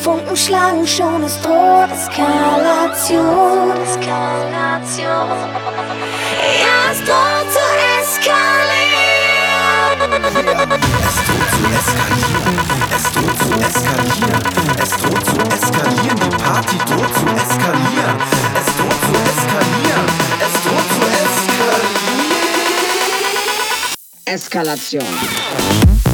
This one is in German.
Funken schlagen schon, es droht Eskalation. Ja, es droht zu eskalieren. Es droht zu eskalieren. Es droht zu eskalieren. Die Party droht zu eskalieren. Es droht zu eskalieren. Es droht zu eskalieren. Eskalation.